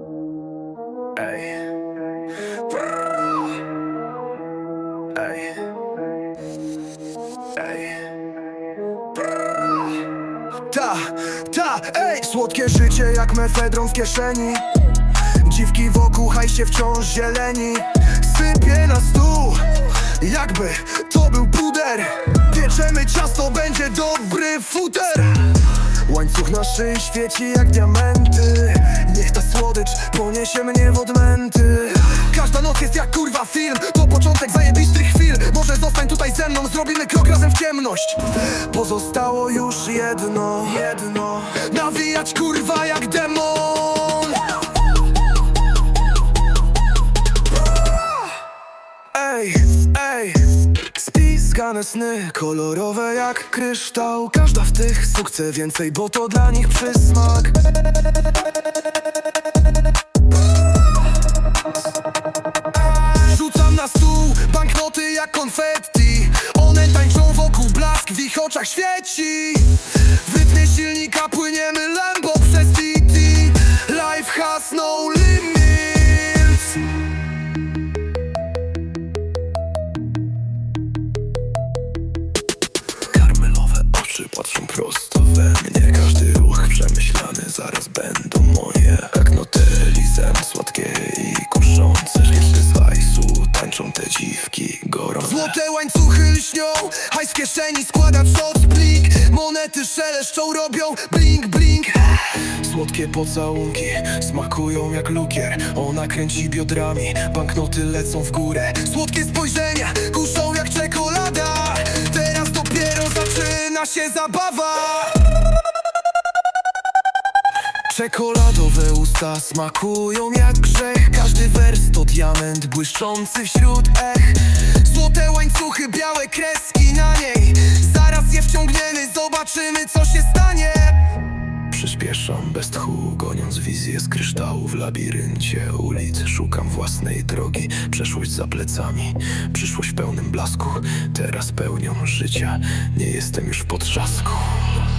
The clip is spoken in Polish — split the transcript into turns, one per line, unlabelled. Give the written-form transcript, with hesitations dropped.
Ej. Ej. Ej. Ej. Słodkie życie jak mefedron w kieszeni. Dziwki wokół, hajście wciąż zieleni. Sypie na stół, jakby to był puder. Pieczemy ciasto, będzie dobry futer. Łańcuch na szyi świeci jak diamenty. Niech ta słodycz poniesie mnie w odmęty. Każda noc jest jak kurwa film. To początek zajebistych chwil. Może zostań tutaj ze mną, zrobimy krok razem w ciemność. Pozostało już jedno. Nawijać kurwa jak demon. Ej. Spiskane sny, kolorowe jak kryształ. Każda w tych stóp chce więcej, bo to dla nich przysmak. Rzucam na stół banknoty jak konfetti. One tańczą wokół, blask w ich oczach świeci. Wytnie silnika, płyniemy Lambo przez TT. Life has no limits. Patrzą prosto we mnie. Każdy ruch przemyślany, zaraz będą moje. Jak notelizem, słodkie i kuszące. Kiedy z hajsu tańczą te dziwki gorące. Złote łańcuchy lśnią, hajs w kieszeni składa shot plik. Monety szeleszczą, robią blink, blink. Słodkie pocałunki smakują jak lukier. Ona kręci biodrami, banknoty lecą w górę. Słodkie spojrzenia kuszą jak czekolada. Teraz dopiero zaczyna się zabawa. Czekoladowe usta smakują jak grzech. Każdy wers to diament błyszczący wśród ech. Złote łańcuchy, białe kreski na niej. Zaraz je wciągniemy, zobaczymy co się stanie. Przyspieszam bez tchu, goniąc wizję z kryształu. W labiryncie ulic szukam własnej drogi. Przeszłość za plecami, przyszłość w pełnym blasku. Teraz pełnią życia, nie jestem już w potrzasku.